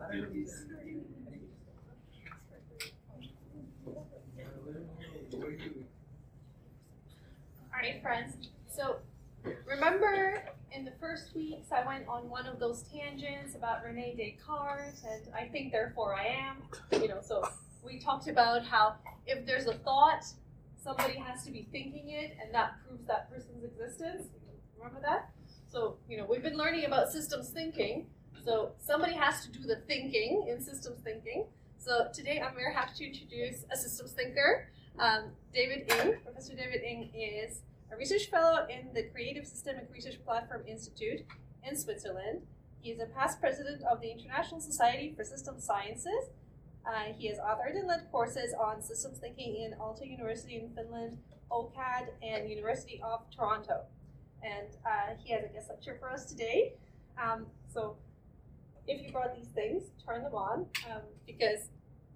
Alright, friends. So remember in the first weeks I went on one of those tangents about Rene Descartes and I think therefore I am. So we talked about how if there's a thought, somebody has to be thinking it and that proves that person's existence. Remember that? So, we've been learning about systems thinking. So somebody has to do the thinking in systems thinking. So today I'm very happy to introduce a systems thinker. David Ng. Professor David Ng is a research fellow in the Creative Systemic Research Platform Institute in Switzerland. He is a past president of the International Society for System Sciences. He has authored and led courses on systems thinking in Aalto University in Finland, OCAD, and University of Toronto. And he has a guest lecture for us today. So if you brought these things, turn them on because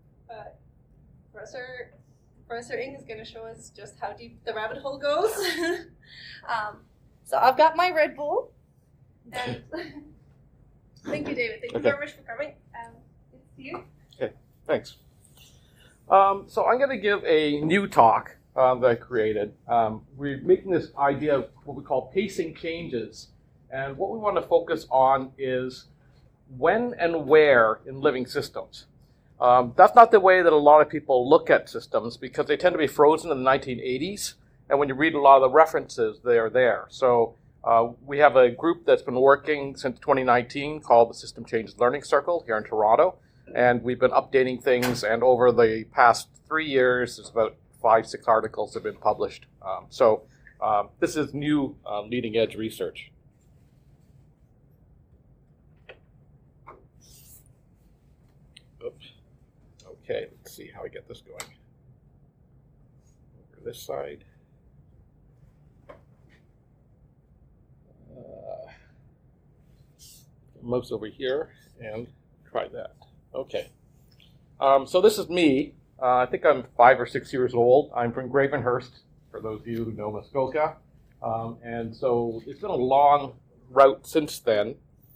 Professor Ng is going to show us just how deep the rabbit hole goes. So I've got my Red Bull. And thank you, David. Thank you very much for coming. It's you. Okay, thanks. So I'm going to give a new talk that I created. We're making this idea of what we call pacing changes. And what we want to focus on is when and where in living systems. That's not the way that a lot of people look at systems because they tend to be frozen in the 1980s. And when you read a lot of the references, they are there. So we have a group that's been working since 2019 called the System Changes Learning Circle here in Toronto. And we've been updating things. And over the past 3 years, there's about 5-6 articles have been published. So this is new leading edge research. Oops. Okay, let's see how I get this going. Over this side. Mouse over here and try that. Okay. So this is me. I think I'm 5 or 6 years old. I'm from Gravenhurst, for those of you who know Muskoka. And so it's been a long route since then.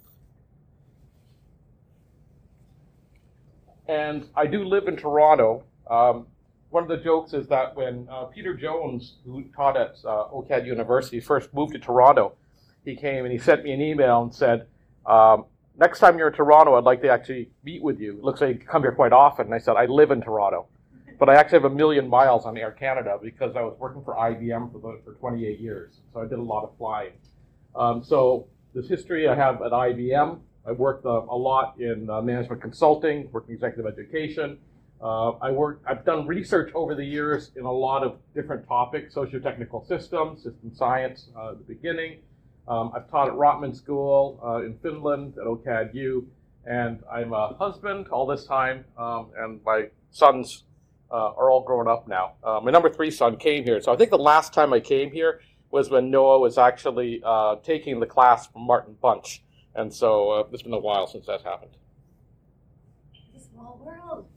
And I do live in Toronto. One of the jokes is that when Peter Jones, who taught at OCAD University, first moved to Toronto, he came and he sent me an email and said, next time you're in Toronto, I'd like to actually meet with you. It looks like you come here quite often. And I said, I live in Toronto. But I actually have 1 million miles on Air Canada because I was working for IBM for 28 years. So I did a lot of flying. So this history I have at IBM. I worked a lot in management consulting, worked in executive education. I've done research over the years in a lot of different topics, socio-technical systems, system science at the beginning. I've taught at Rotman School in Finland at OCAD-U, and I'm a husband all this time, and my sons are all grown up now. My number 3 son came here, so I think the last time I came here was when Noah was actually taking the class from Martin Bunch. And so it's been a while since that happened. It's a small world.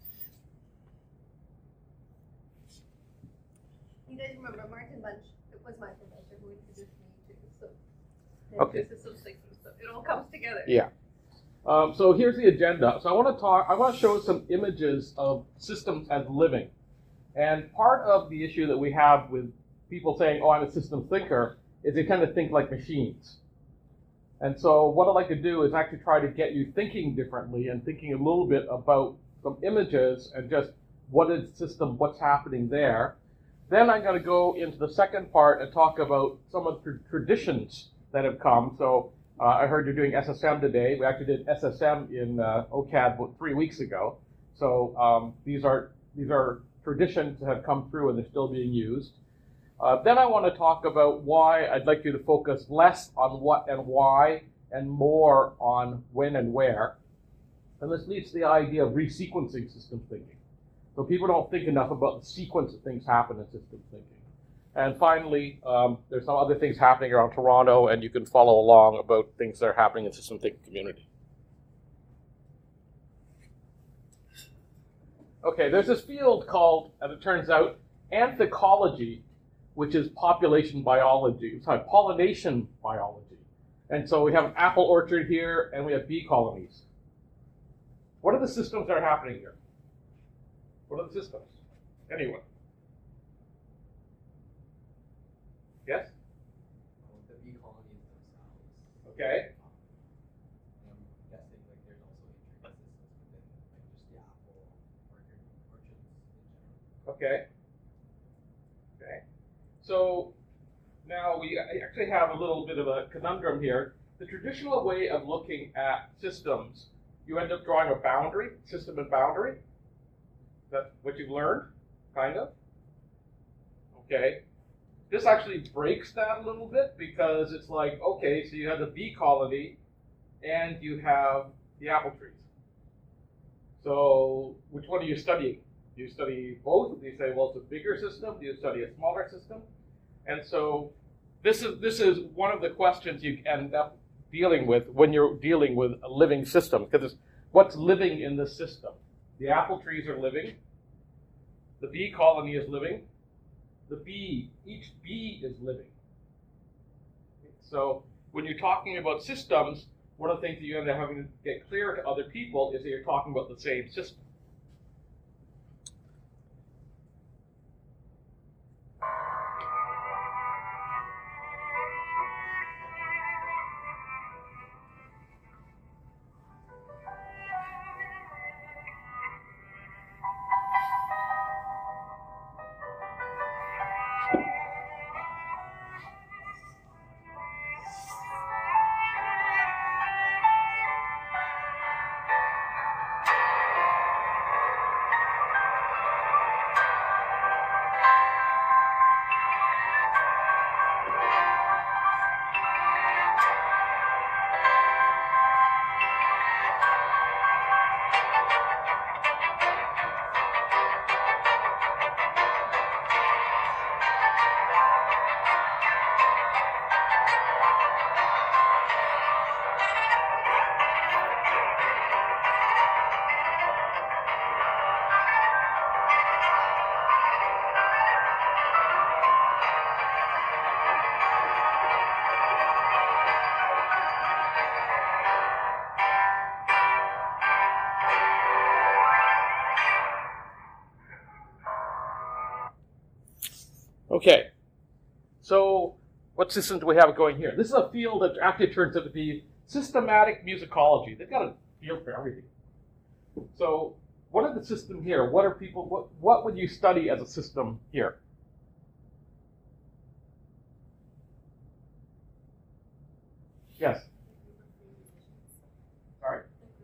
You guys remember Martin Bunch? It was my professor who introduced me to. So okay. So it all comes together. Yeah. So here's the agenda. So I want to show some images of systems as living. And part of the issue that we have with people saying, oh, I'm a systems thinker, is they tend to think like machines. And so what I'd like to do is actually try to get you thinking differently and thinking a little bit about some images and just what is system, what's happening there. Then I'm going to go into the second part and talk about some of the traditions that have come. So I heard you're doing SSM today. We actually did SSM in OCAD about 3 weeks ago. So these are traditions that have come through and they're still being used. Then I want to talk about why I'd like you to focus less on what and why and more on when and where. And this leads to the idea of resequencing systems thinking. So people don't think enough about the sequence of things happen in systems thinking. And finally, there's some other things happening around Toronto, and you can follow along about things that are happening in the system thinking community. Okay, there's this field called, as it turns out, anthecology, which is population biology. Sorry, pollination biology. And so we have an apple orchard here, and we have bee colonies. What are the systems that are happening here? What are the systems? Anyone? Yes? The bee colonies themselves. Okay. I'm guessing like there's also intricate systems within like just the apple orchards in general. Okay. Okay. So now we actually have a little bit of a conundrum here. The traditional way of looking at systems, you end up drawing a boundary, system and boundary. That's what you've learned, kind of. Okay. This actually breaks that a little bit because it's like, okay, so you have the bee colony and you have the apple trees. So which one are you studying? Do you study both? Do you say, well, it's a bigger system? Do you study a smaller system? And so this is one of the questions you end up dealing with when you're dealing with a living system, because it's what's living in this system. The apple trees are living. The bee colony is living. Each bee is living. So when you're talking about systems, one of the things that you end up having to get clear to other people is that you're talking about the same system. Okay, so what systems do we have going here? This is a field that actually turns out to be systematic musicology. They've got a field for everything. So what are the systems here? What would you study as a system here? Yes? Sorry?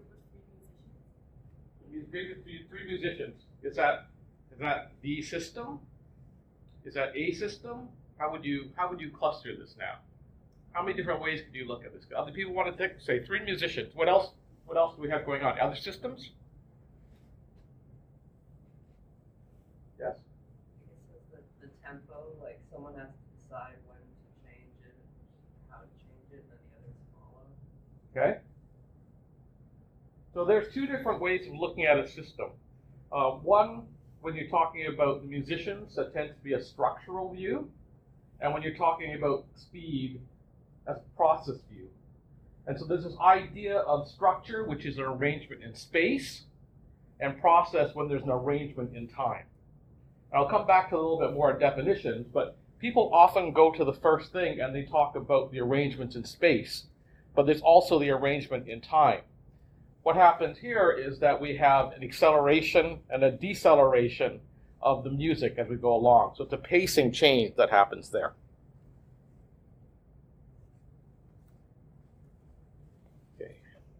Three musicians. Is that the system? Is that a system? How would you cluster this now? How many different ways could you look at this? Other people want to say 3 musicians. What else do we have going on? Other systems? Yes? I guess the tempo, like someone has to decide when to change it, how to change it, and then the others follow. Okay. So there's 2 different ways of looking at a system. One, when you're talking about the musicians, that tends to be a structural view. And when you're talking about speed, that's a process view. And so there's this idea of structure, which is an arrangement in space, and process when there's an arrangement in time. And I'll come back to a little bit more definitions, but people often go to the first thing and they talk about the arrangements in space, but there's also the arrangement in time. What happens here is that we have an acceleration and a deceleration of the music as we go along. So it's a pacing change that happens there. Okay.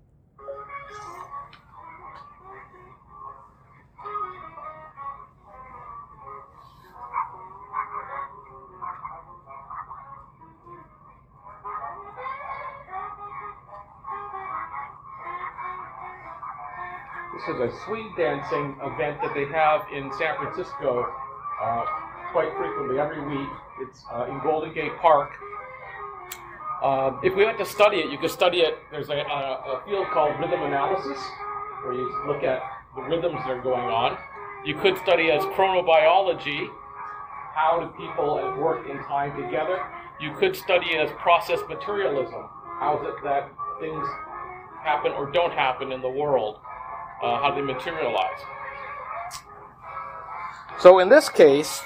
This is a swing dancing event that they have in San Francisco quite frequently, every week. It's in Golden Gate Park. If we had to study it, you could study it. There's a field called rhythm analysis, where you look at the rhythms that are going on. You could study as chronobiology, how do people work in time together. You could study it as process materialism, how is it that things happen or don't happen in the world. how they materialize. So in this case,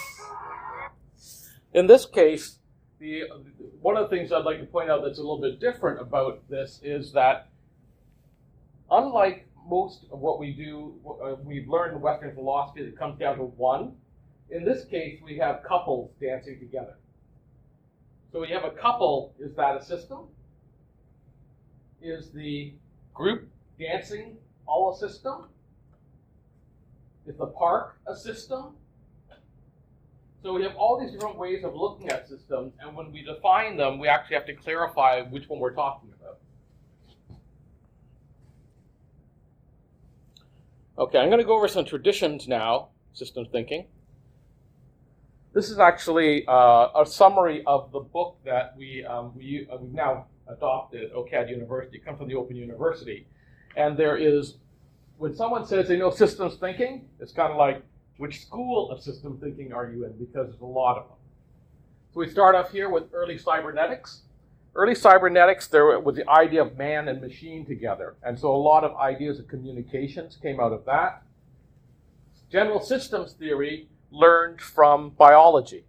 one of the things I'd like to point out that's a little bit different about this is that unlike most of what we do, we've learned in Western philosophy that comes down to one. In this case, we have couples dancing together. So when you have a couple, is that a system? Is the group dancing all a system? Is the park a system? So we have all these different ways of looking at systems, and when we define them, we actually have to clarify which one we're talking about. Okay, I'm going to go over some traditions now, systems thinking. This is actually a summary of the book that we've now adopted at OCAD University. It comes from the Open University. And there is, when someone says they know systems thinking, it's kind of like, which school of system thinking are you in? Because there's a lot of them. So we start off here with early cybernetics. Early cybernetics, there was the idea of man and machine together. And so a lot of ideas of communications came out of that. General systems theory learned from biology.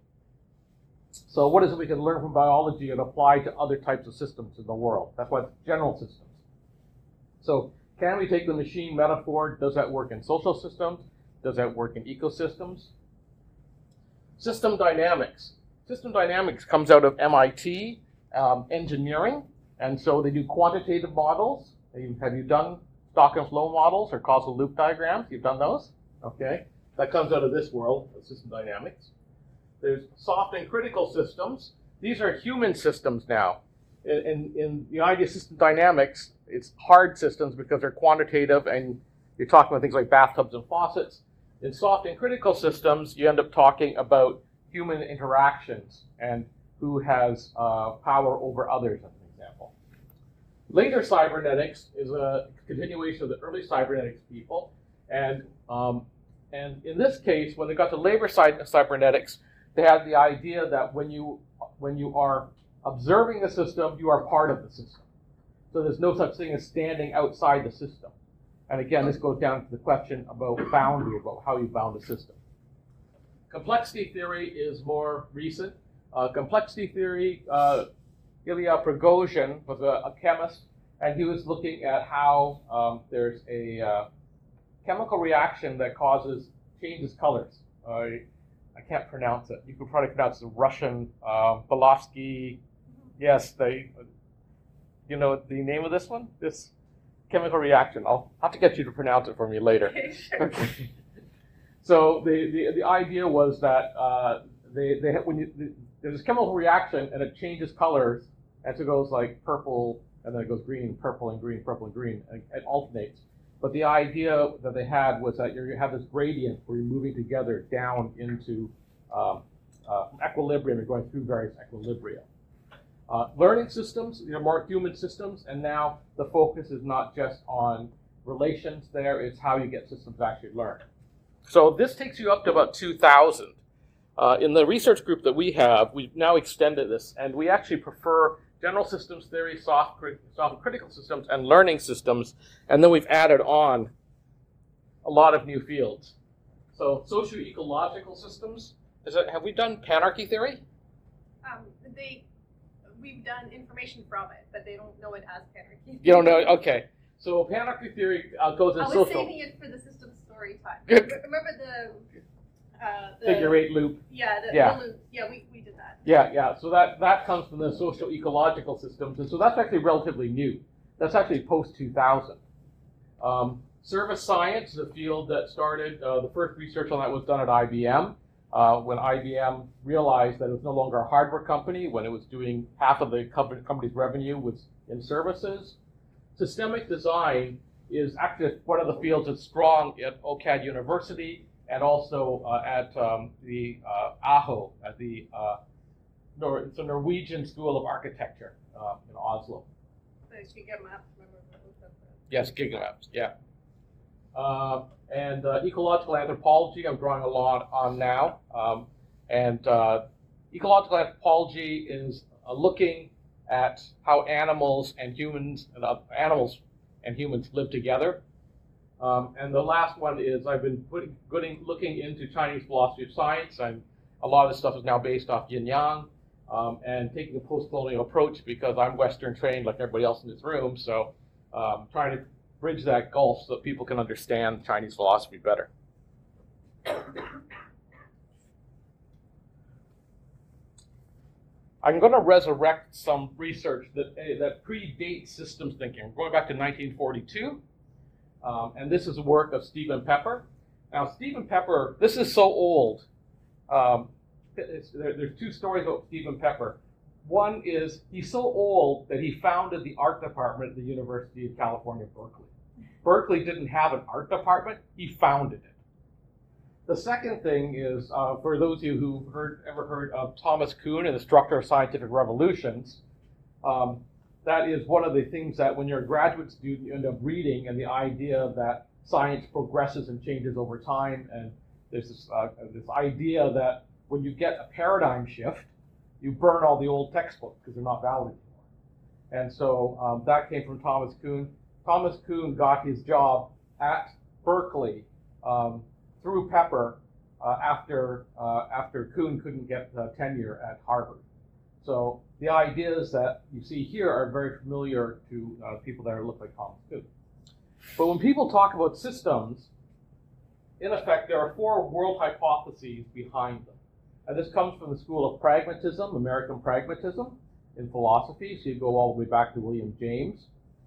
So what is it we can learn from biology and apply to other types of systems in the world? That's why it's general systems. So can we take the machine metaphor? Does that work in social systems? Does that work in ecosystems? System dynamics. System dynamics comes out of MIT engineering, and so they do quantitative models. Have you done stock and flow models or causal loop diagrams? You've done those? Okay. That comes out of this world, of system dynamics. There's soft and critical systems. These are human systems now. In the idea of system dynamics, it's hard systems because they're quantitative and you're talking about things like bathtubs and faucets. In soft and critical systems, you end up talking about human interactions and who has power over others, as an example. Later cybernetics is a continuation of the early cybernetics people. And in this case, when they got to labor cybernetics, they had the idea that when you are observing the system, you are part of the system. So there's no such thing as standing outside the system. And again, this goes down to the question about boundary, about how you bound a system. Complexity theory is more recent. Complexity theory, Ilya Prigozhin was a chemist, and he was looking at how there's a chemical reaction that changes colors. I can't pronounce it. You could probably pronounce the Russian Belovsky. Yes, you know the name of this one? This chemical reaction. I'll have to get you to pronounce it for me later. Okay, sure. Okay. So the idea was that there's this chemical reaction and it changes colors, and so it goes like purple, and then it goes green, purple, and green, purple, and green, and it alternates. But the idea that they had was that you have this gradient where you're moving together down into equilibrium. You're going through various equilibria. Learning systems, more human systems, and now the focus is not just on relations there, it's how you get systems to actually learn. So this takes you up to about 2000. In the research group that we have, we've now extended this, and we actually prefer general systems theory, soft and critical systems, and learning systems, and then we've added on a lot of new fields. So socio-ecological systems, have we done panarchy theory? We've done information from it, but they don't know it as panarchy. You don't know? Okay. So panarchy theory goes in I was social. saving it for the system story time. Good. Remember the Figure eight loop. Yeah, the loop. Yeah, we did that. Yeah. So that comes from the socio-ecological systems, and so that's actually relatively new. That's actually post-2000. Service science is a field that started. The first research on that was done at IBM. When IBM realized that it was no longer a hardware company, when it was doing half of the company's revenue was in services. Systemic design is actually one of the fields that's strong at OCAD University and also at the AHO, at the it's a Norwegian School of Architecture in Oslo. So GigaMaps, remember that? Yes, GigaMaps, yeah. And ecological anthropology, I'm drawing a lot on now. Ecological anthropology is looking at how animals and humans live together. And the last one is I've been looking into Chinese philosophy of science. A lot of this stuff is now based off yin yang, and taking a post-colonial approach because I'm Western trained like everybody else in this room. So trying to bridge that gulf so that people can understand Chinese philosophy better. I'm going to resurrect some research that predates systems thinking. We're going back to 1942, and this is a work of Stephen Pepper. Now, Stephen Pepper, this is so old. There's two stories about Stephen Pepper. One is he's so old that he founded the art department at the University of California, Berkeley. Berkeley didn't have an art department. He founded it. The second thing is, for those of you who've ever heard of Thomas Kuhn and the Structure of Scientific Revolutions, that is one of the things that when you're a graduate student, you end up reading, and the idea that science progresses and changes over time. And there's this idea that when you get a paradigm shift, you burn all the old textbooks because they're not valid anymore. And so that came from Thomas Kuhn. Thomas Kuhn got his job at Berkeley through Pepper after Kuhn couldn't get tenure at Harvard. So the ideas that you see here are very familiar to people that look like Thomas Kuhn. But when people talk about systems, in effect, there are four world hypotheses behind them. And this comes from the school of pragmatism, American pragmatism, in philosophy. So you go all the way back to William James.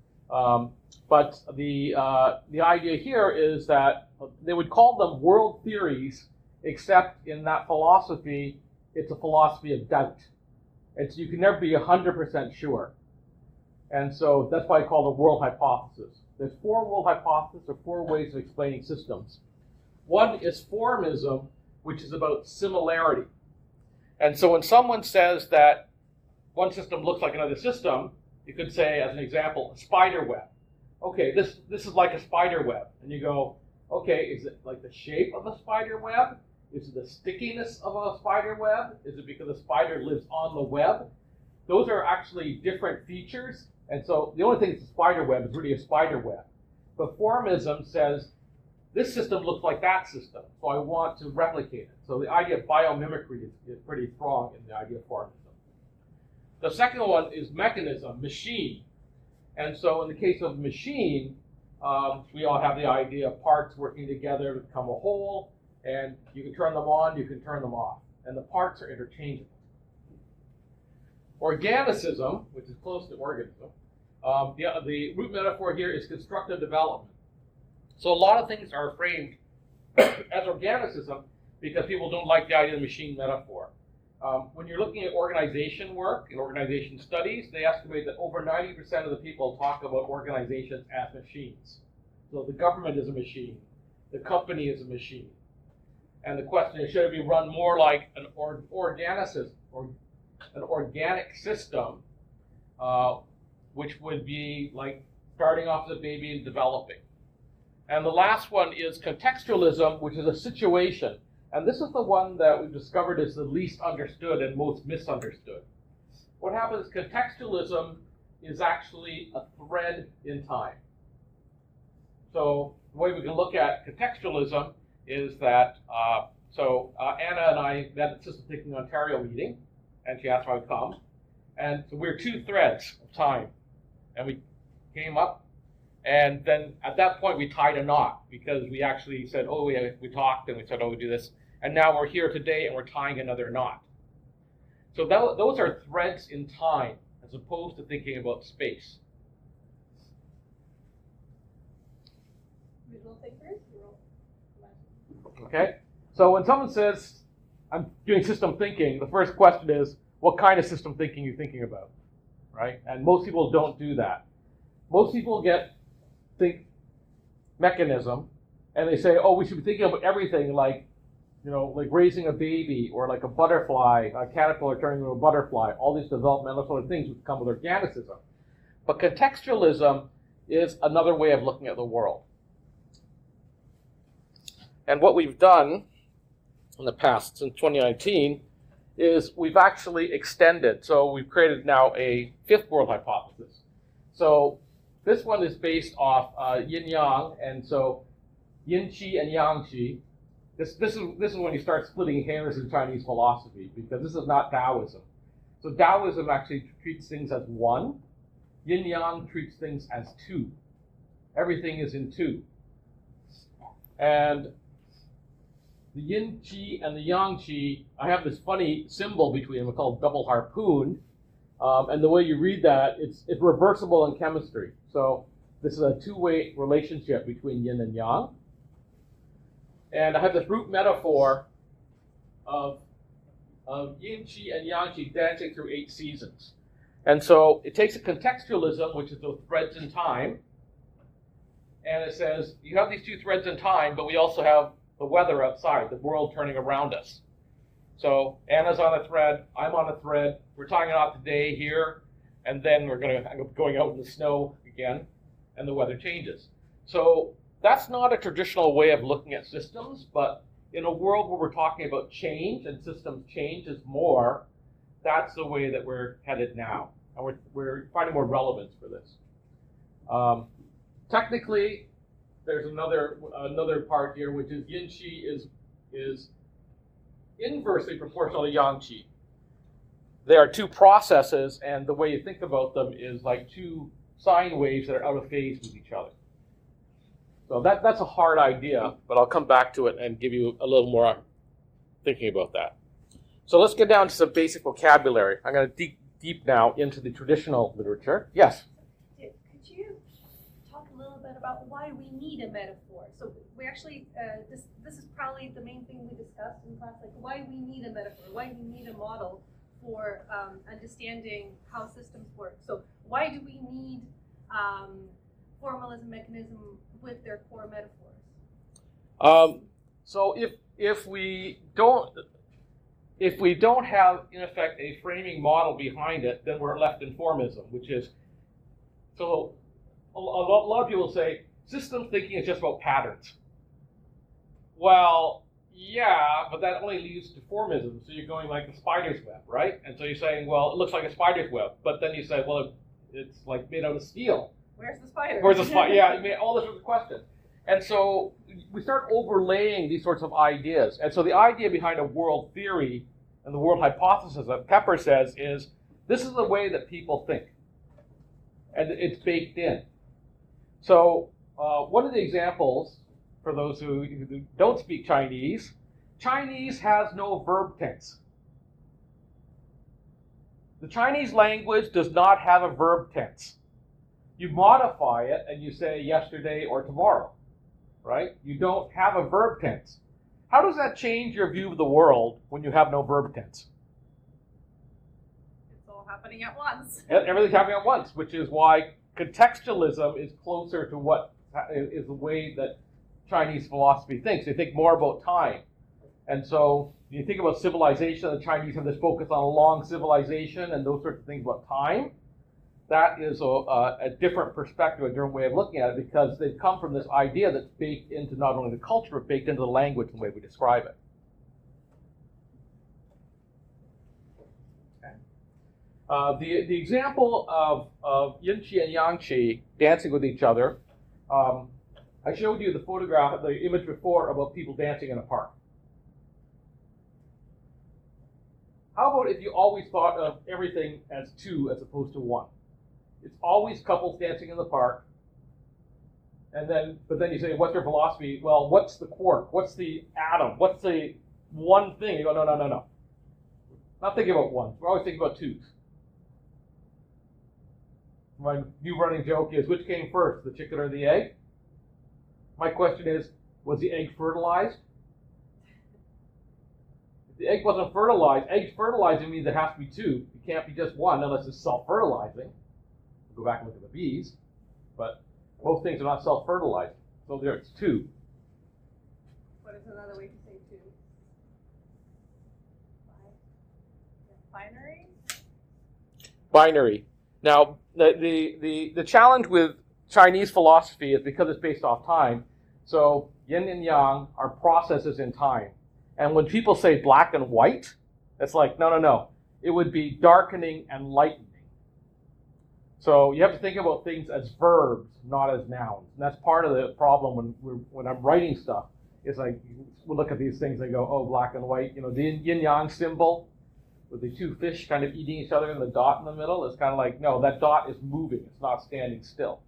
But the idea here is that they would call them world theories, except in that philosophy, it's a philosophy of doubt. You can never be 100% sure. And so that's why I call it a world hypothesis. There's four world hypotheses, or four ways of explaining systems. One is formism, which is about similarity. And so when someone says that one system looks like another system, you could say, as an example, a spider web. Okay, this is like a spider web. And you go, okay, is it like the shape of a spider web? Is it the stickiness of a spider web? Is it because the spider lives on the web? Those are actually different features. And so the only thing that's a spider web is really a spider web. But formism says, this system looks like that system, so I want to replicate it. So the idea of biomimicry is pretty strong in the idea of formism. The second one is mechanism, machine. And so in the case of machine, we all have the idea of parts working together to become a whole, and you can turn them on, you can turn them off, and the parts are interchangeable. Organicism, which is close to organism, the root metaphor here is constructive development. So a lot of things are framed as organicism because people don't like the idea of the machine metaphor. When you're looking at organization work and organization studies, they estimate that over 90% of the people talk about organizations as machines. So the government is a machine. The company is a machine. And the question is, should it be run more like an organicism, or an organic system, which would be like starting off as a baby and developing. And the last one is contextualism, which is a situation. And this is the one that we've discovered is the least understood and most misunderstood. What happens is contextualism is actually a thread in time. So the way we can look at contextualism is that, Anna and I met at System Thinking Ontario meeting, and she asked if I would come. And so we're two threads of time. And we came up, and then at that point we tied a knot because we actually said, oh, we talked, and we said, oh, we do this. And now we're here today, and we're tying another knot. So those are threads in time, as opposed to thinking about space. Visual thinkers? Okay? So when someone says, I'm doing system thinking, the first question is, what kind of system thinking are you thinking about? Right? And most people don't do that. Most people think mechanism, and they say, oh, we should be thinking about everything like raising a baby, or like a butterfly, a caterpillar turning into a butterfly. All these developmental sort of things would come with organicism. But contextualism is another way of looking at the world. And what we've done in the past, since 2019, is we've actually extended. So we've created now a fifth world hypothesis. So this one is based off yin-yang, and so yin qi and yang qi. This is when you start splitting hairs in Chinese philosophy, because this is not Taoism. So Taoism actually treats things as one. Yin yang treats things as two. Everything is in two. And the yin qi and the yang qi, I have this funny symbol between them called double harpoon. And the way you read that, it's reversible in chemistry. So this is a two-way relationship between yin and yang. And I have this root metaphor of yin qi and yang qi dancing through 8 seasons. And so it takes a contextualism, which is those threads in time, and it says, you have these 2 threads in time, but we also have the weather outside, the world turning around us. So Anna's on a thread, I'm on a thread, we're talking about today here, and then we're going out in the snow again, and the weather changes. So that's not a traditional way of looking at systems, but in a world where we're talking about change, and systems change is more, that's the way that we're headed now. And we're finding more relevance for this. Technically, there's another part here, which is yin qi is inversely proportional to yang qi. They are 2 processes, and the way you think about them is like 2 sine waves that are out of phase with each other. So that's a hard idea, but I'll come back to it and give you a little more thinking about that. So let's get down to some basic vocabulary. I'm going to dig deep now into the traditional literature. Yes? Could you talk a little bit about why we need a metaphor? So we actually, this is probably the main thing we discussed in class, like why we need a metaphor, why we need a model for understanding how systems work. So why do we need formalism, mechanism with their core metaphors? So if we don't have, in effect, a framing model behind it, then we're left in formism, which is, so a lot of people say, systems thinking is just about patterns. Well, yeah, but that only leads to formism, so you're going like the spider's web, right? And so you're saying, well, it looks like a spider's web, but then you say, well, it's like made out of steel. Where's the spider? Where's the spider? Yeah, I mean, all this was a question. And so we start overlaying these sorts of ideas. And so the idea behind a world theory and the world hypothesis that Pepper says is, this is the way that people think. And it's baked in. So one of the examples, for those who don't speak Chinese, Chinese has no verb tense. The Chinese language does not have a verb tense. You modify it and you say yesterday or tomorrow, right? You don't have a verb tense. How does that change your view of the world when you have no verb tense? It's all happening at once. Everything's happening at once, which is why contextualism is closer to what is the way that Chinese philosophy thinks. They think more about time. And so you think about civilization, the Chinese have this focus on a long civilization and those sorts of things about time. That is a different perspective, a different way of looking at it, because they've come from this idea that's baked into not only the culture, but baked into the language and the way we describe it. Okay. The example of yin qi and yang qi dancing with each other, I showed you the photograph, the image before about people dancing in a park. How about if you always thought of everything as 2 as opposed to 1? It's always couples dancing in the park. But then you say, what's your philosophy? Well, what's the quark? What's the atom? What's the one thing? You go, no. Not thinking about 1s. We're always thinking about 2s. My new running joke is, which came first, the chicken or the egg? My question is, was the egg fertilized? If the egg wasn't fertilized, eggs fertilizing means there has to be 2. It can't be just 1 unless it's self-fertilizing. Go back and look at the bees, but most things are not self-fertilized. So there it's 2. What is another way to say 2? Binary? Binary. Now, the challenge with Chinese philosophy is because it's based off time. So yin and yang are processes in time. And when people say black and white, it's like, no. It would be darkening and lightening. So you have to think about things as verbs, not as nouns. And that's part of the problem when I'm writing stuff. It's like, we'll look at these things and go, oh, black and white. You know, the yin-yang symbol with the two fish kind of eating each other and the dot in the middle is kind of like, no, that dot is moving. It's not standing still.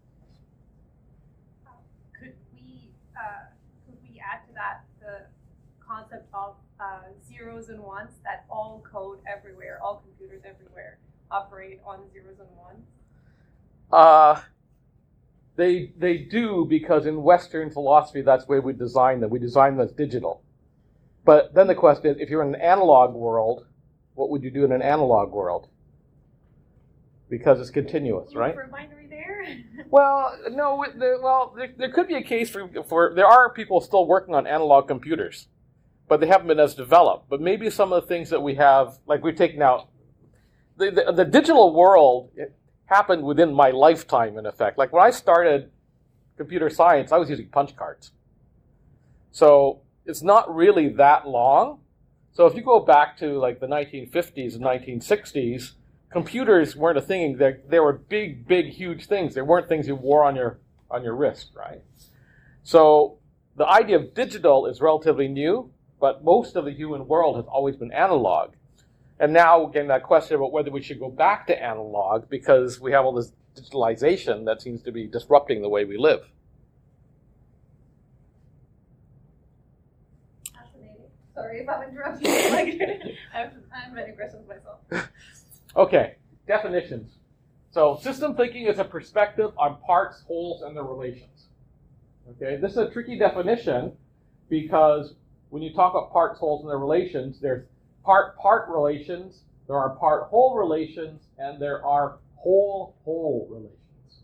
Could we add to that the concept of zeros and ones, that all code everywhere, all computers everywhere operate on zeros and ones? They do, because in Western philosophy, that's the way we design them. We design them as digital. But then the question is, if you're in an analog world, what would you do in an analog world? Because it's continuous, right? For binary there? Well, no. There could be a case for there are people still working on analog computers, but they haven't been as developed. But maybe some of the things that we have, like we've taken out, the digital world, it happened within my lifetime, in effect. Like when I started computer science, I was using punch cards. So it's not really that long. So if you go back to like the 1950s and 1960s, computers weren't a thing. They were big, huge things. They weren't things you wore on your wrist, right? So the idea of digital is relatively new, but most of the human world has always been analog. And now, again, that question about whether we should go back to analog because we have all this digitalization that seems to be disrupting the way we live. Fascinating. Sorry if I'm interrupting you. Like, I'm very aggressive myself. Okay, definitions. So system thinking is a perspective on parts, wholes, and their relations. Okay, this is a tricky definition because when you talk about parts, wholes, and their relations, there's part-part relations, there are part-whole relations, and there are whole-whole relations.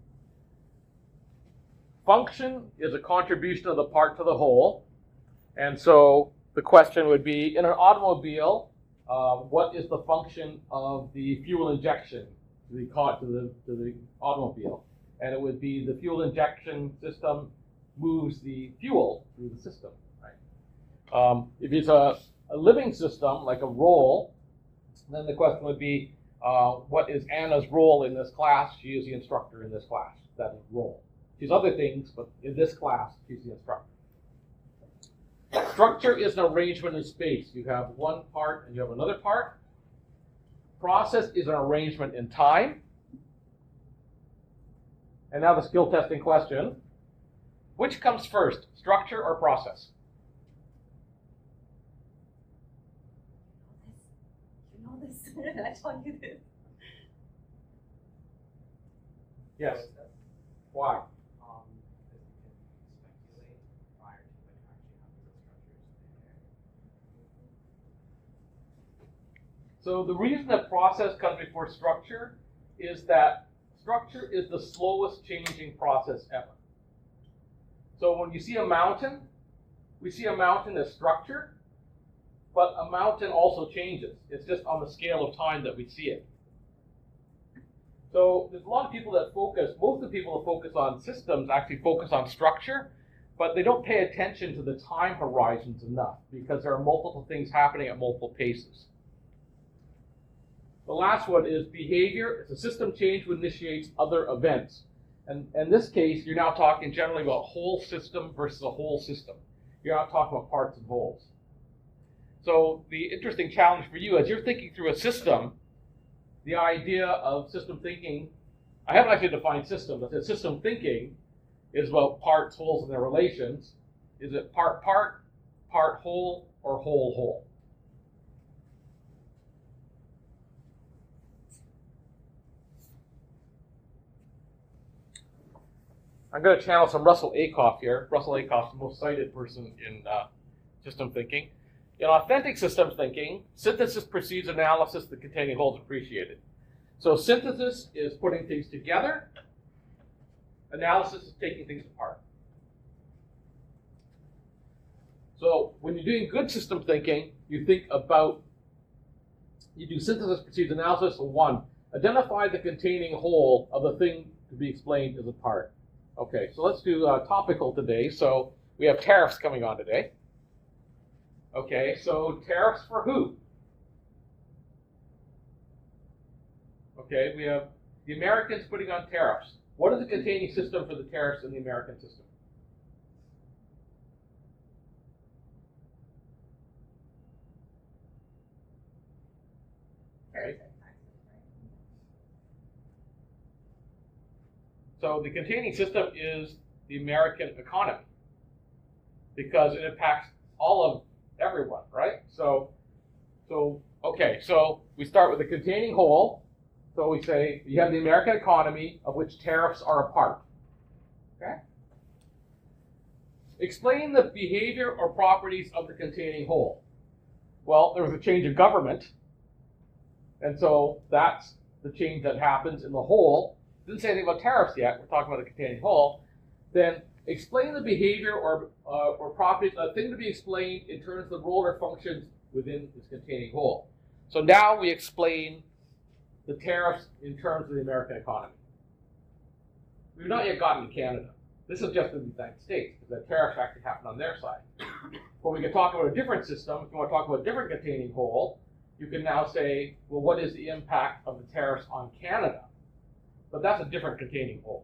Function is a contribution of the part to the whole. And so the question would be, in an automobile, what is the function of the fuel injection to the automobile? And it would be the fuel injection system moves the fuel through the system. Right? If it's a living system, like a role, then the question would be, what is Anna's role in this class? She is the instructor in this class. That is role. She's other things, but in this class, she's the instructor. Structure is an arrangement in space. You have one part and you have another part. Process is an arrangement in time. And now the skill testing question. Which comes first, structure or process? You know this. I told you this. Yes. Why? Because you can speculate prior to when you actually have the structures there. So the reason that process comes before structure is that structure is the slowest changing process ever. So when you see a mountain, we see a mountain as structure, but a mountain also changes. It's just on the scale of time that we see it. So there's a lot of people that focus, most of the people that focus on systems actually focus on structure, but they don't pay attention to the time horizons enough because there are multiple things happening at multiple paces. The last one is behavior. It's a system change which initiates other events. And in this case, you're now talking generally about whole system versus a whole system. You're not talking about parts and wholes. So the interesting challenge for you as you're thinking through a system, the idea of system thinking, I haven't actually defined system, but system thinking is about parts, wholes, and their relations. Is it part, whole, or whole? I'm going to channel some Russell Ackoff here. Russell Ackoff's the most cited person in system thinking. In authentic systems thinking, synthesis precedes analysis, the containing wholes appreciated. So synthesis is putting things together. Analysis is taking things apart. So when you're doing good system thinking, you think about, you do synthesis precedes analysis. So one, identify the containing whole of the thing to be explained as a part. Okay, so let's do topical today. So we have tariffs coming on today. Okay, so tariffs for who? Okay, we have the Americans putting on tariffs. What is the containing system for the tariffs in the American system? Okay. So the containing system is the American economy because it impacts all of everyone, right? So we start with the containing whole. So we say you have the American economy of which tariffs are a part. Okay? Explain the behavior or properties of the containing whole. Well, there was a change of government, and so that's the change that happens in the whole. Didn't say anything about tariffs yet. We're talking about the containing whole. Then explain the behavior or properties, a thing to be explained in terms of the role or functions within this containing whole. So now we explain the tariffs in terms of the American economy. We've not yet gotten to Canada. This is just in the United States, because the tariffs actually happen on their side. But we can talk about a different system. If you want to talk about a different containing whole, you can now say, well, what is the impact of the tariffs on Canada? But that's a different containing whole.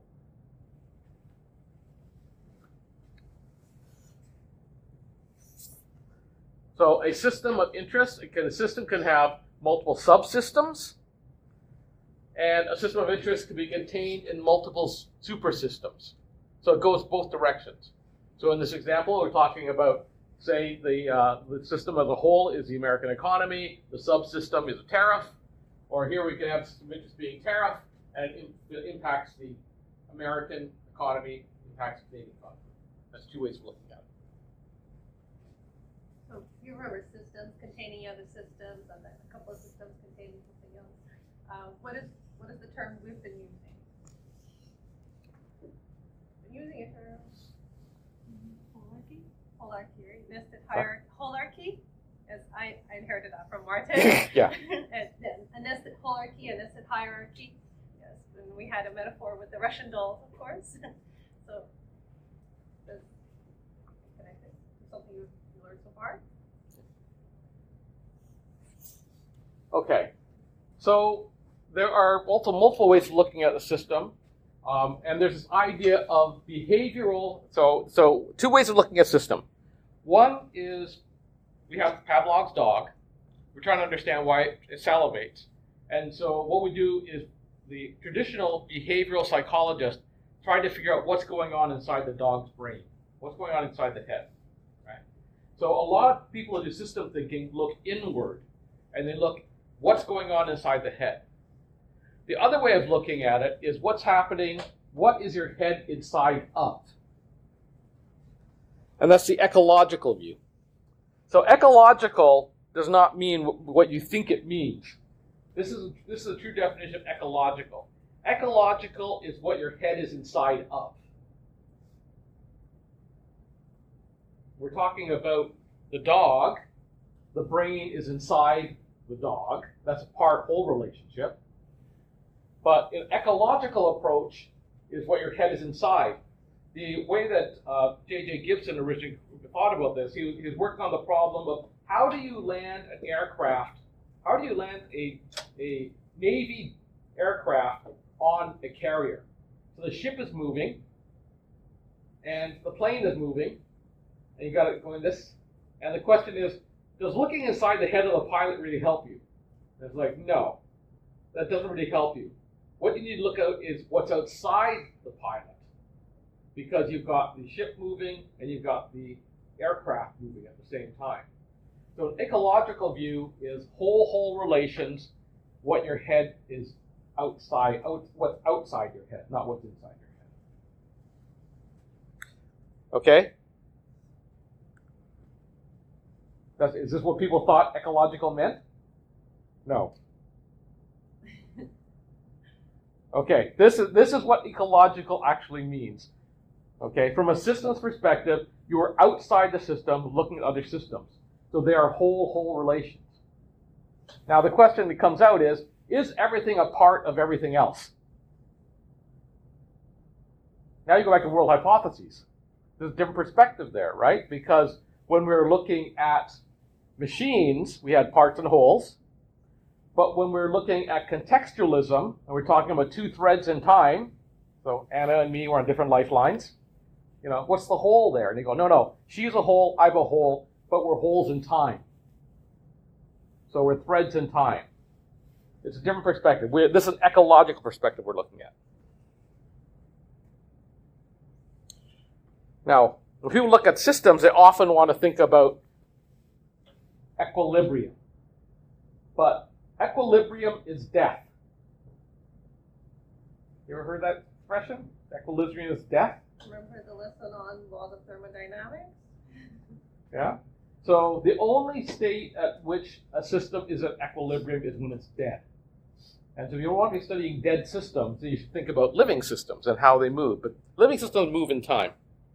So a system of interest, a system can have multiple subsystems, and a system of interest can be contained in multiple supersystems. So it goes both directions. So in this example, we're talking about, say, the system as a whole is the American economy, the subsystem is a tariff, or here we can have system of interest being tariff, and it impacts the American economy, impacts the Canadian economy. That's two ways of looking at it. So you remember systems containing other systems, and then a couple of systems containing something else. What is the term we've been using? Been using it for holarchy, right? Nested holarchy, as I inherited that from Martin. Yeah. And then a nested holarchy, a nested hierarchy. Yes, and we had a metaphor with the Russian dolls, of course. So, does it connected to something you learned so far? Okay, so there are also multiple ways of looking at the system, and there's this idea of behavioral. So two ways of looking at system. One is we have Pavlov's dog. We're trying to understand why it salivates, and so what we do is the traditional behavioral psychologist trying to figure out what's going on inside the dog's brain, what's going on inside the head, right? So a lot of people who do system thinking look inward, and they look what's going on inside the head. The other way of looking at it is what's happening, what is your head inside of? And that's the ecological view. So ecological does not mean what you think it means. This is a true definition of ecological. Ecological is what your head is inside of. We're talking about the dog. The brain is inside the dog. That's a part-whole relationship. But an ecological approach is what your head is inside. The way that J.J. Gibson originally thought about this, he was working on the problem of how do you land an aircraft, how do you land a Navy aircraft on a carrier? So the ship is moving, and the plane is moving, and you got it going this, and the question is, does looking inside the head of the pilot really help you? And it's like, no, that doesn't really help you. What you need to look at is what's outside the pilot, because you've got the ship moving and you've got the aircraft moving at the same time. So an ecological view is whole relations, what your head is outside, what's outside your head, not what's inside your head. Okay? Is this what people thought ecological meant? No. Okay, this is what ecological actually means. Okay, from a systems perspective, you are outside the system looking at other systems. So they are whole relations. Now the question that comes out is everything a part of everything else? Now you go back to world hypotheses. There's a different perspective there, right? Because when we were looking at machines, we had parts and wholes. But when we're looking at contextualism, and we're talking about two threads in time, so Anna and me were on different lifelines, what's the hole there? And you go, no, she's a hole, I'm a hole, but we're holes in time. So we're threads in time. It's a different perspective. This is an ecological perspective we're looking at. Now, when people look at systems, they often want to think about equilibrium. But equilibrium is death. You ever heard that expression? Equilibrium is death? Remember the lesson on laws of thermodynamics? Yeah? So the only state at which a system is at equilibrium is when it's dead. And so if you don't want to be studying dead systems, then you should think about living systems and how they move. But living systems move in time.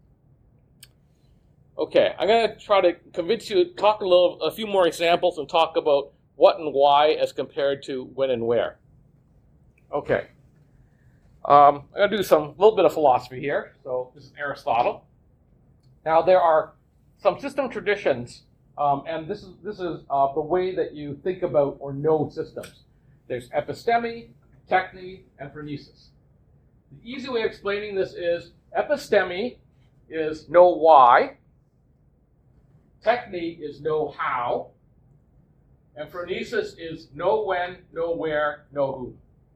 Okay, I'm going to try to convince you, talk a few more examples and talk about what and why as compared to when and where. Okay. I'm going to do a little bit of philosophy here. So this is Aristotle. Now there are some system traditions, and this is the way that you think about or know systems. There's episteme, techne, and phronesis. The easy way of explaining this is episteme is know why, techne is know how, and phronesis is know when, know where, know who.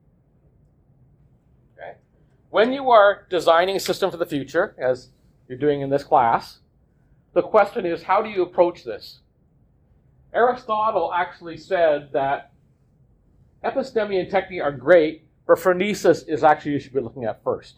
Okay? When you are designing a system for the future, as you're doing in this class, the question is, how do you approach this? Aristotle actually said that episteme and techne are great, but phronesis is actually you should be looking at first.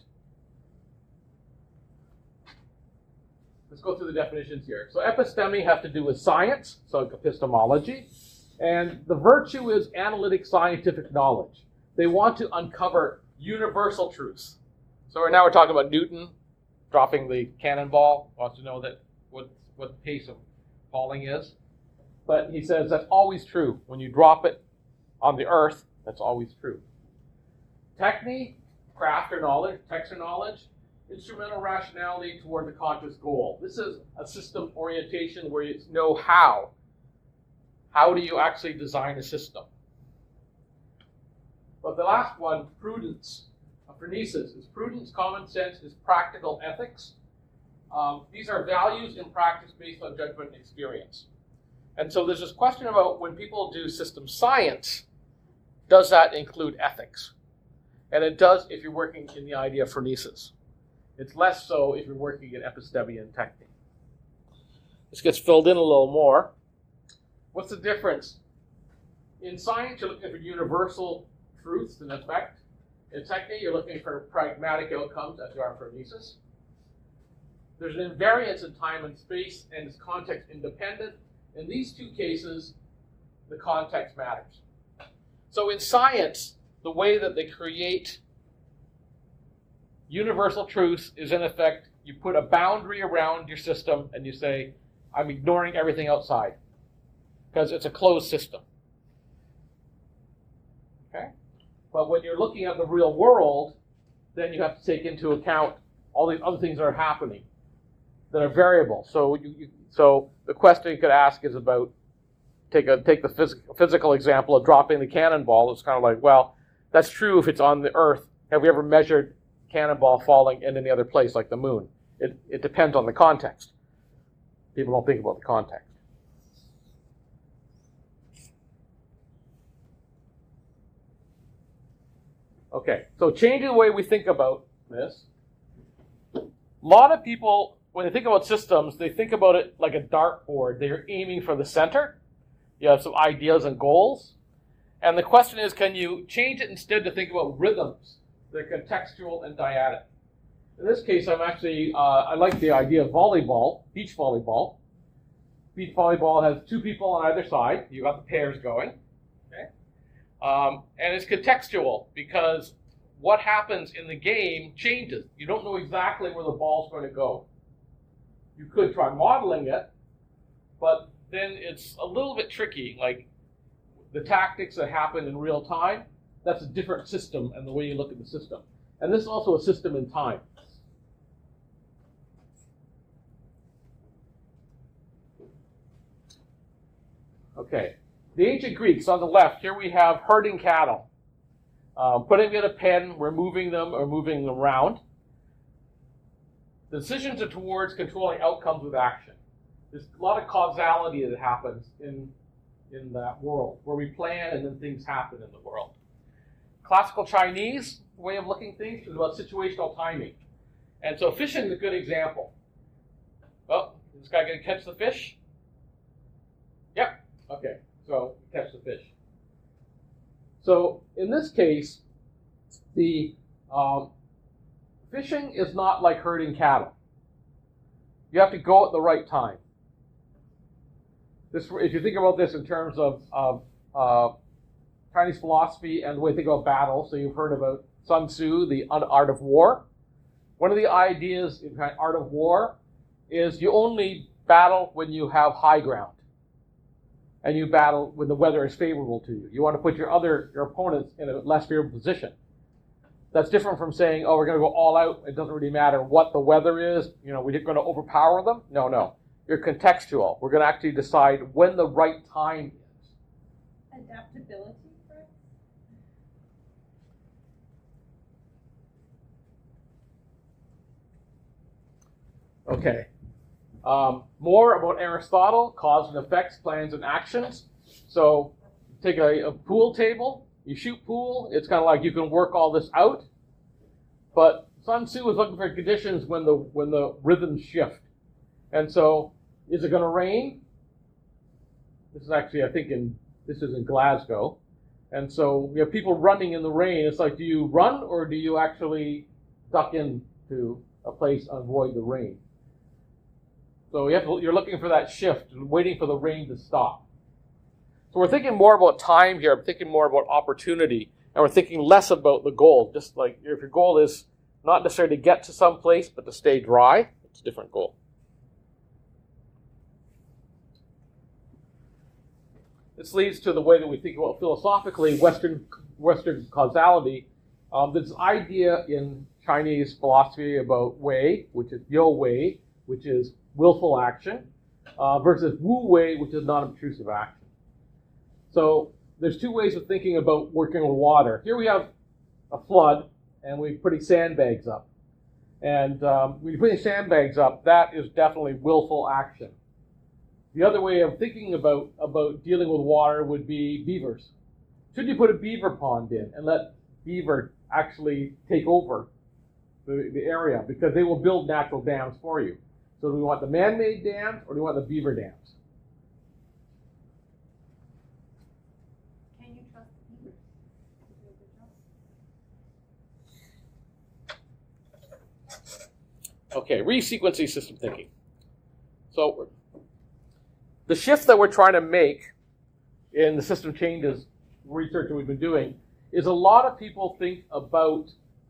Let's go through the definitions here. So episteme have to do with science, so epistemology, and the virtue is analytic scientific knowledge. They want to uncover universal truths. So right now we're talking about Newton dropping the cannonball, wants to know that what the pace of falling is. But he says that's always true. When you drop it on the earth, that's always true. Techne, craft or knowledge, text or knowledge, instrumental rationality toward the conscious goal. This is a system orientation where you know how. How do you actually design a system? But the last one, prudence, phronesis, is prudence, common sense, is practical ethics. These are values in practice based on judgment and experience. And so there's this question about when people do system science, does that include ethics? And it does if you're working in the idea of phronesis. It's less so if you're working in episteme and techne. This gets filled in a little more. What's the difference? In science, you're looking for universal truths and effect. In techne, you're looking for pragmatic outcomes, as you are in phronesis. There's an invariance in time and space, and it's context independent. In these two cases, the context matters. So in science, the way that they create universal truths is, in effect, you put a boundary around your system and you say, I'm ignoring everything outside because it's a closed system. Okay? But when you're looking at the real world, then you have to take into account all the other things that are happening that are variable. So so the question you could ask is about, take the physical example of dropping the cannonball. It's kind of like, well, that's true if it's on the Earth. Have we ever measured cannonball falling in any other place like the moon? It depends on the context. People don't think about the context. Okay, so changing the way we think about this. A lot of people, when they think about systems, they think about it like a dartboard. They're aiming for the center. You have some ideas and goals. And the question is, can you change it instead to think about rhythms? They're contextual and dyadic. In this case, I like the idea of volleyball, beach volleyball. Beach volleyball has two people on either side. You've got the pairs going. Okay? And it's contextual because what happens in the game changes. You don't know exactly where the ball's going to go. You could try modeling it, but then it's a little bit tricky. Like the tactics that happen in real time, that's a different system and the way you look at the system. And this is also a system in time. Okay. The ancient Greeks, on the left, here we have herding cattle. Putting them in a pen, we're moving them or moving them around. The decisions are towards controlling outcomes with action. There's a lot of causality that happens in that world, where we plan and then things happen in the world. Classical Chinese way of looking at things is about situational timing. And so fishing is a good example. Oh, is this guy going to catch the fish? Yep. Okay, so catch the fish. So in this case, the fishing is not like herding cattle. You have to go at the right time. This, if you think about this in terms of Chinese philosophy and the way they think about battle, so you've heard about Sun Tzu, the art of war. One of the ideas in art of war is you only battle when you have high ground. And you battle when the weather is favorable to you. You want to put your opponents in a less favorable position. That's different from saying, oh, we're going to go all out. It doesn't really matter what the weather is. You know, we're going to overpower them. No. You're contextual. We're going to actually decide when the right time is. Adaptability, right? Okay. More about Aristotle, cause and effects, plans and actions. So take a pool table, you shoot pool, it's kind of like you can work all this out. But Sun Tzu was looking for conditions when the rhythms shift. And so, is it going to rain? This is actually, I think, this is in Glasgow. And so we have people running in the rain. It's like, do you run or do you actually duck into a place and avoid the rain? So you're looking for that shift, waiting for the rain to stop. So we're thinking more about time here. I'm thinking more about opportunity. And we're thinking less about the goal. Just like if your goal is not necessarily to get to some place, but to stay dry, it's a different goal. This leads to the way that we think about philosophically Western causality. This idea in Chinese philosophy about wei, which is yo wei, which is willful action, versus wu wei, which is non-obtrusive action. So there's two ways of thinking about working with water. Here we have a flood, and we're putting sandbags up. And when you're putting sandbags up, that is definitely willful action. The other way of thinking about dealing with water would be beavers. Should you put a beaver pond in and let beaver actually take over the area? Because they will build natural dams for you. So do we want the man-made dams or do we want the beaver dams? Can you trust the beavers to do a good job? Okay, resequencing system thinking. So the shift that we're trying to make in the system changes research that we've been doing is a lot of people think about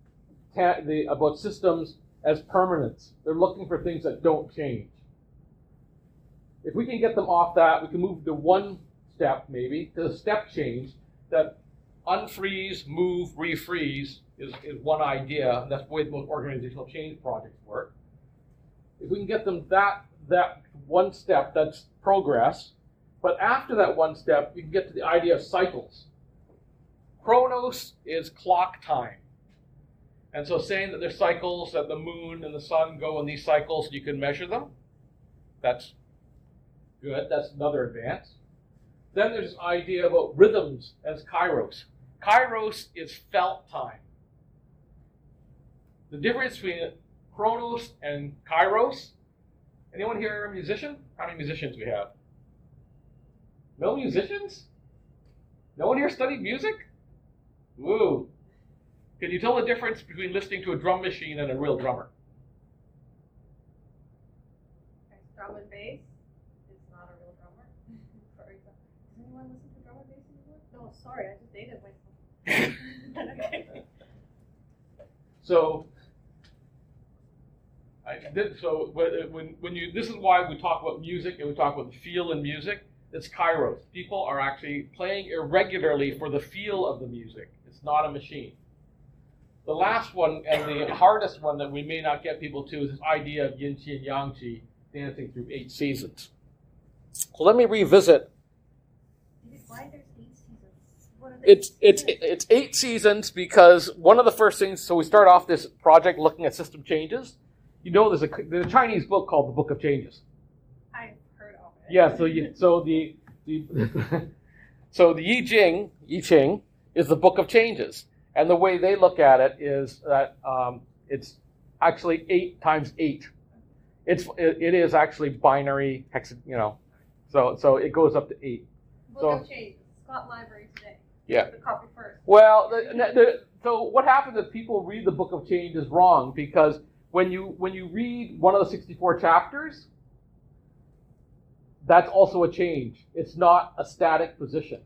systems as permanence. They're looking for things that don't change. If we can get them off that, we can move to one step, maybe, to a step change that unfreeze, move, refreeze is one idea, and that's the way most organizational change projects work. If we can get them that one step, that's progress. But after that one step, you can get to the idea of cycles. Chronos is clock time. And so saying that there's cycles, that the moon and the sun go in these cycles, you can measure them. That's good. That's another advance. Then there's this idea about rhythms as kairos. Kairos is felt time. The difference between chronos and kairos. Anyone here a musician? How many musicians we have? No musicians? No one here studied music? Woo. Can you tell the difference between listening to a drum machine and a real drummer? Drum and bass is not a real drummer. For example. Does anyone listen to drum and bass anymore? No, sorry, I just dated myself. Okay. So this is why we talk about music and we talk about the feel in music. It's kairos. People are actually playing irregularly for the feel of the music. It's not a machine. The last one and the hardest one that we may not get people to is this idea of yin qi and yang qi dancing through 8 seasons. So let me revisit. Did Why there's 8 seasons? What are they? It's 8 seasons because one of the first things. So we start off this project looking at system changes. You know, there's a Chinese book called the Book of Changes. I've heard of it. Yeah. So the so the I Ching is the Book of Changes, and the way they look at it is that it's actually 8 times 8. It is actually binary hexa, so it goes up to 8. Book of Changes, Scott Library today. Yeah. The copy first. Well, so what happens is people read the Book of Changes wrong because when you read one of the 64 chapters, that's also a change. It's not a static position.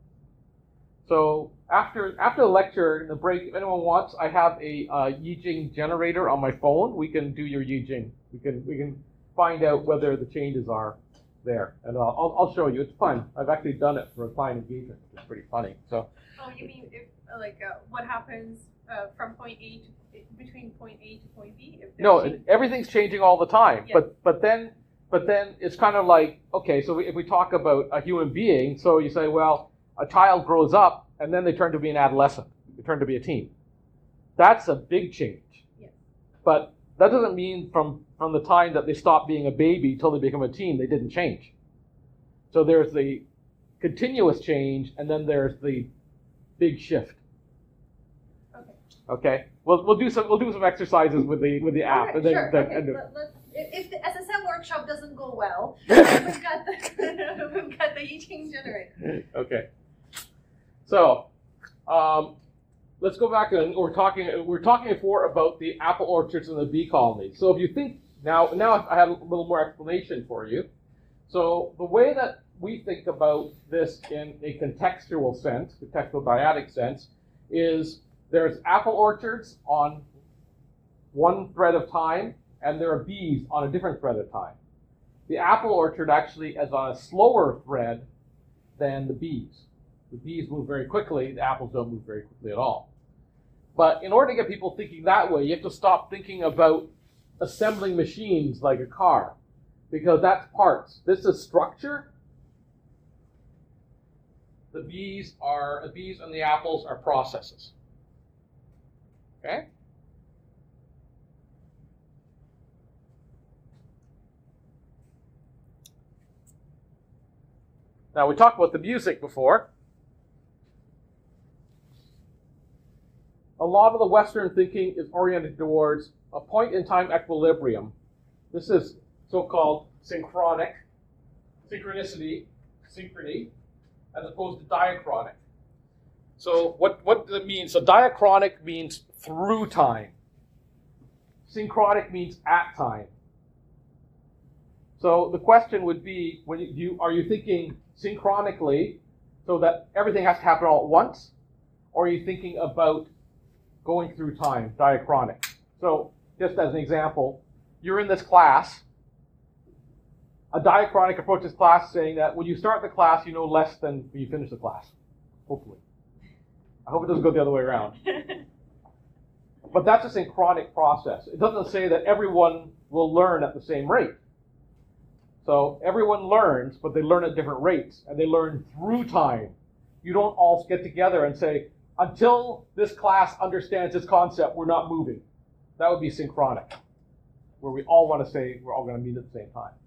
So after the lecture, in the break, if anyone wants, I have a Yijing generator on my phone. We can do your Yijing. We can find out whether the changes are there, and I'll show you. It's fun. I've actually done it for a client engagement, which is pretty funny. So. Oh, you mean if what happens from point A to between point A to point B? If No, everything's changing all the time. Yeah. But then it's kind of like, okay, so if we talk about a human being, so you say, well, a child grows up and then they turn to be an adolescent. They turn to be a teen. That's a big change. Yeah. But that doesn't mean from the time that they stop being a baby till they become a teen, they didn't change. So there's the continuous change, and then there's the big shift. Okay. We'll do some exercises with the app. Okay, and then, sure. then- Okay. and then- If the SSM workshop doesn't go well, we've got the Yijing generator. Okay. So, let's go back and we're talking before about the apple orchards and the bee colonies. So if you think now I have a little more explanation for you. So the way that we think about this in a contextual sense, contextual dyadic sense, is there's apple orchards on one thread of time, and there are bees on a different thread of time. The apple orchard actually is on a slower thread than the bees. The bees move very quickly, the apples don't move very quickly at all. But in order to get people thinking that way, you have to stop thinking about assembling machines like a car, because that's parts. This is structure. The bees and the apples are processes. Okay? Now, we talked about the music before. A lot of the Western thinking is oriented towards a point-in-time equilibrium. This is so-called synchrony, as opposed to diachronic. So what does it mean? So diachronic means through time. Synchronic means at time. So the question would be, are you thinking synchronically so that everything has to happen all at once? Or are you thinking about going through time, diachronic? So just as an example, you're in this class. A diachronic approach is class saying that when you start the class, you know less than when you finish the class, hopefully. I hope it doesn't go the other way around. But that's a synchronic process. It doesn't say that everyone will learn at the same rate. So everyone learns, but they learn at different rates, and they learn through time. You don't all get together and say, until this class understands this concept, we're not moving. That would be synchronic, where we all want to say we're all going to meet at the same time.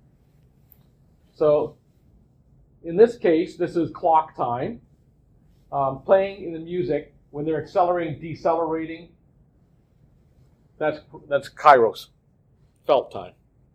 So in this case, this is clock time. Playing in the music, when they're accelerating, decelerating, that's kairos, felt time.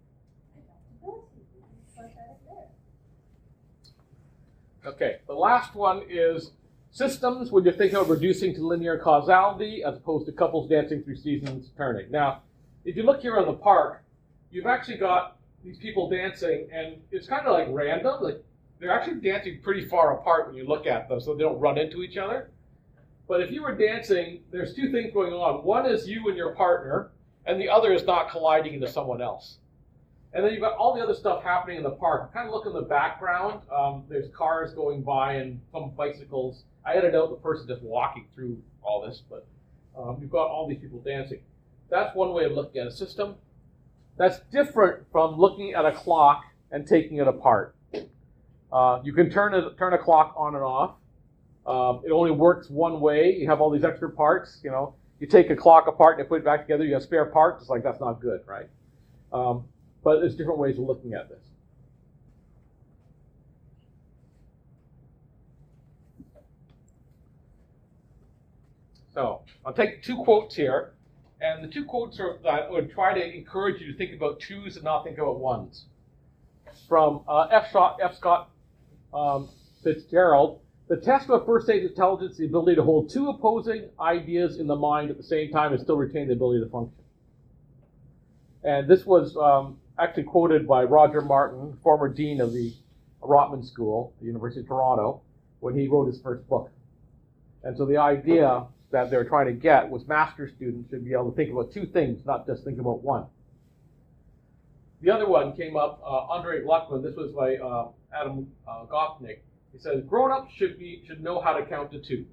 Okay, the last one is systems when you're thinking of reducing to linear causality as opposed to couples dancing through seasons turning. Now, if you look here on the park, you've actually got these people dancing, and it's kind of like random. Like they're actually dancing pretty far apart when you look at them, so they don't run into each other. But if you were dancing, there's two things going on. One is you and your partner, and the other is not colliding into someone else. And then you've got all the other stuff happening in the park. Kind of look in the background. There's cars going by and some bicycles. I edited out the person just walking through all this, but you've got all these people dancing. That's one way of looking at a system. That's different from looking at a clock and taking it apart. You can turn a clock on and off. It only works one way. You have all these extra parts. You know, you take a clock apart and you put it back together. You have spare parts. It's like that's not good, right? But there's different ways of looking at this. So I'll take two quotes here, and the two quotes are that would try to encourage you to think about twos and not think about ones. From F. Scott Fitzgerald, the test of a first-stage intelligence is the ability to hold two opposing ideas in the mind at the same time and still retain the ability to function. And this was actually quoted by Roger Martin, former dean of the Rotman School at the University of Toronto, when he wrote his first book. And so the idea that they were trying to get was master's students should be able to think about two things, not just think about one. The other one came up, Andrei Gluckman. This was by Adam Gopnik. He says, grown-ups should know how to count to two.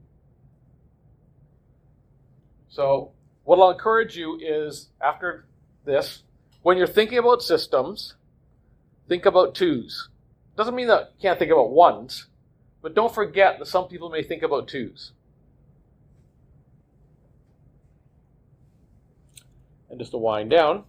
So what I'll encourage you is, after this, when you're thinking about systems, think about twos. Doesn't mean that you can't think about ones, but don't forget that some people may think about twos. And just to wind down,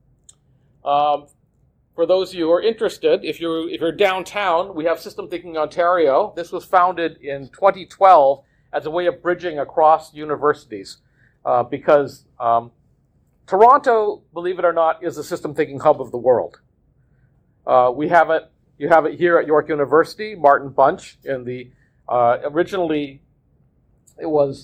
for those of you who are interested, if you're downtown, we have System Thinking Ontario. This was founded in 2012 as a way of bridging across universities, because Toronto, believe it or not, is the system thinking hub of the world. You have it here at York University. Martin Bunch in the originally it was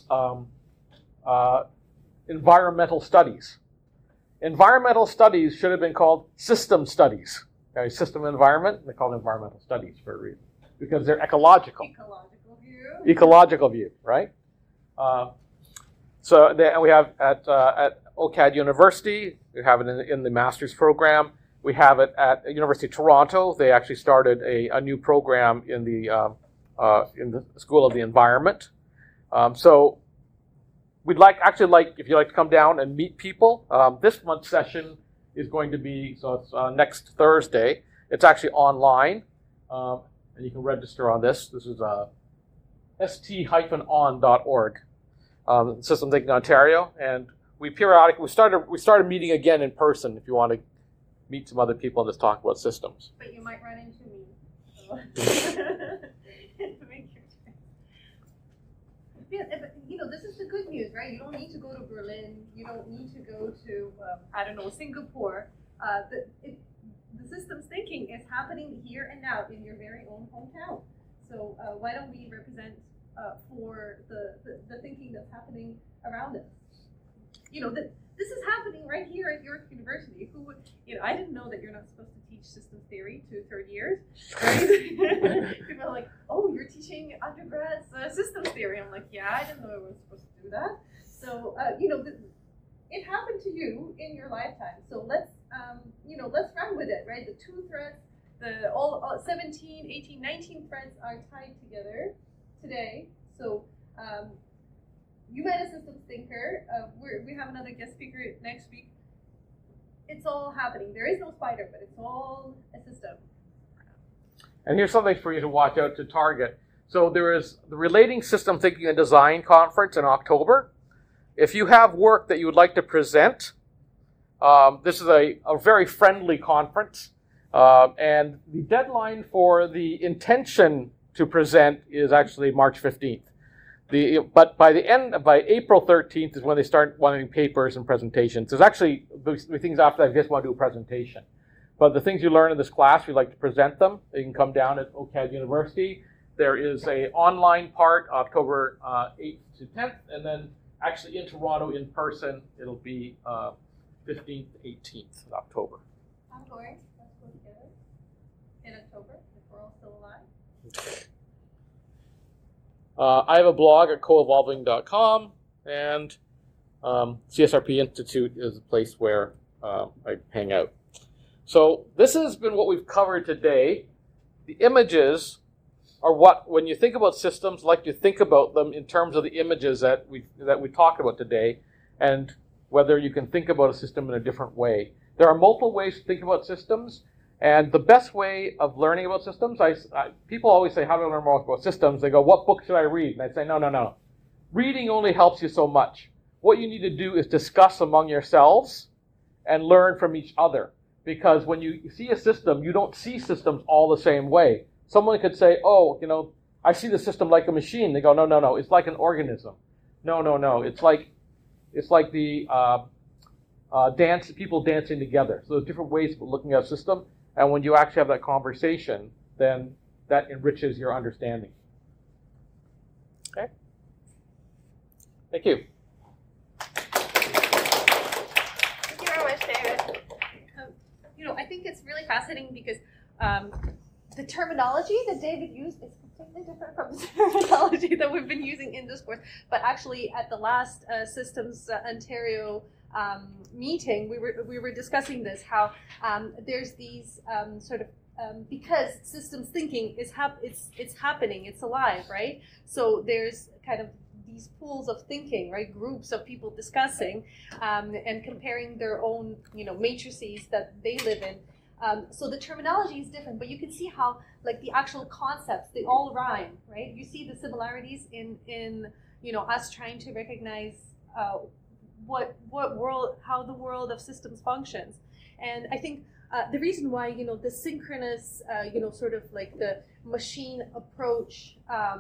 environmental studies. Environmental studies should have been called system studies. Okay, system environment, they're called environmental studies for a reason, because they're ecological. Ecological view. Ecological view, right? And we have at OCAD University, we have it in the master's program. We have it at University of Toronto. They actually started a new program in the School of the Environment. So we'd like, if you'd like to come down and meet people, this month's session is going to be, so it's next Thursday. It's actually online, and you can register on this. This is st-on.org, System Thinking Ontario, and we started meeting again in person if you want to meet some other people and just talk about systems. But you might run into me. So. Make your choice. Yeah, but, this is the good news, right? You don't need to go to Berlin. You don't need to go to, Singapore. The systems thinking is happening here and now in your very own hometown. So why don't we represent for the thinking that's happening around us? This is happening right here at York University. Who would, I didn't know that you're not supposed to teach systems theory to third years, right? People are like, oh, you're teaching undergrads systems theory. I'm like, yeah, I didn't know I was supposed to do that. So, it happened to you in your lifetime. So let's run with it, right? The two threads, all 17, 18, 19 threads are tied together today. So, you met a systems thinker. We have another guest speaker next week. It's all happening. There is no spider, but it's all a system. And here's something for you to watch out to target. So there is the Relating System Thinking and Design Conference in October. If you have work that you would like to present, this is a very friendly conference. And the deadline for the intention to present is actually March 15th. But by April 13th is when they start wanting papers and presentations. There's actually the things after that, I just want to do a presentation. But the things you learn in this class, we like to present them. You can come down at OCAD University. There is an online part, October 8th to 10th, and then actually in Toronto in person, it'll be 15th, 18th of October. I'm going. Let's go together in October if we're all still alive. I have a blog at coevolving.com, and CSRP Institute is a place where I hang out. So this has been what we've covered today. The images are what, when you think about systems, like to think about them in terms of the images that we talked about today, and whether you can think about a system in a different way. There are multiple ways to think about systems. And the best way of learning about systems, people always say, how do I learn more about systems? They go, what book should I read? And I say, no. Reading only helps you so much. What you need to do is discuss among yourselves and learn from each other. Because when you see a system, you don't see systems all the same way. Someone could say, oh, I see the system like a machine. They go, no, it's like an organism. No, it's like the people dancing together. So there's different ways of looking at a system, and when you actually have that conversation, then that enriches your understanding. Okay? Thank you. Thank you very much, David. I think it's really fascinating because the terminology that David used is completely different from the terminology that we've been using in this course. But actually, at the last Systems Ontario meeting, we were discussing this, how there's these because systems thinking is it's happening, it's alive, right? So there's kind of these pools of thinking, right? Groups of people discussing and comparing their own, matrices that they live in. So the terminology is different, but you can see how, like, the actual concepts, they all rhyme, right? You see the similarities in us trying to recognize how the world of systems functions. And I think the reason why, the synchronous, sort of like the machine approach,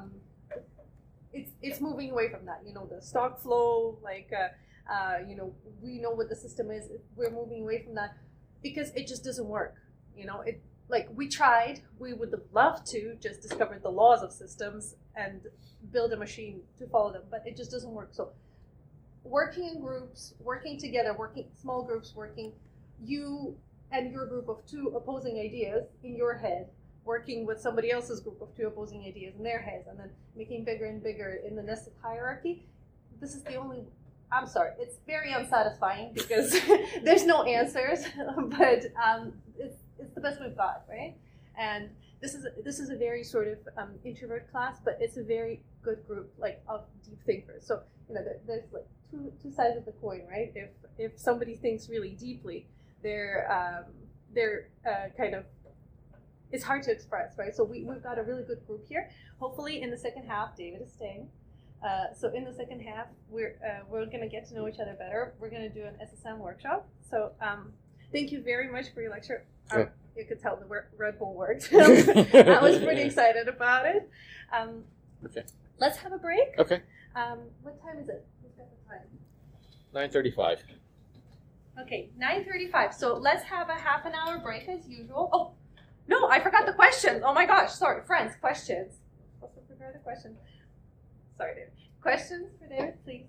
it's moving away from that. The stock flow, like, we know what the system is. We're moving away from that because it just doesn't work. We tried. We would have loved to just discover the laws of systems and build a machine to follow them, but it just doesn't work. So working in groups, working together, small groups, you and your group of two opposing ideas in your head, working with somebody else's group of two opposing ideas in their heads, and then making bigger and bigger in the nested hierarchy. This is the only, I'm sorry, it's very unsatisfying because there's no answers, but it's the best we've got, right? And this is a very sort of introvert class, but it's a very good group, like, of deep thinkers. So there's like two sides of the coin, right? If somebody thinks really deeply, they're kind of, it's hard to express, right? So we've got a really good group here. Hopefully in the second half, David is staying. So in the second half, we're going to get to know each other better. We're going to do an SSM workshop. So thank you very much for your lecture. You could tell the Red Bull worked. I was pretty excited about it. Okay. Let's have a break. Okay. What time is it? Who's got the time? 9:35. Okay, 9:35. So let's have a half an hour break as usual. Oh, no, I forgot the questions. Oh my gosh, sorry, friends, questions. Also prepare the questions. Sorry, David. Questions for David, please.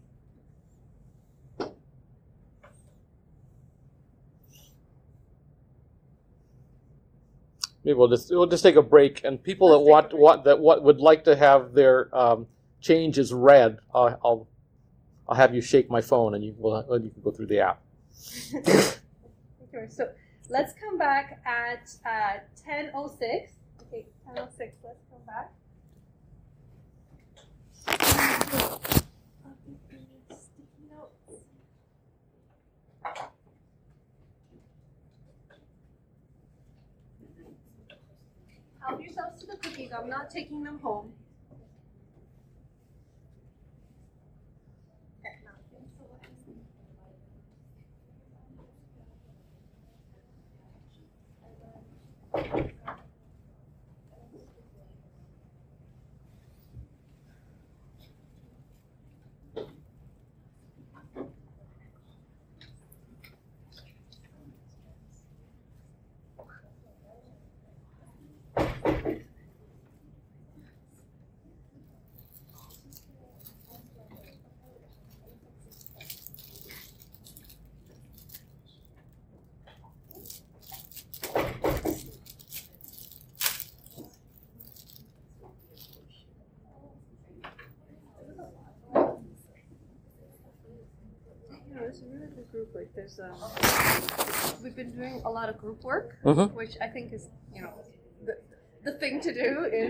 Maybe we'll just take a break, and people that would like to have their changes read, I'll have you shake my phone, and you can go through the app. Okay, so let's come back at 10:06. Okay, 10:06. Let's come back. Sticky notes. Help yourselves to the cookies. I'm not taking them home. It's a really good group. Like, there's we've been doing a lot of group work, which I think is the thing to do is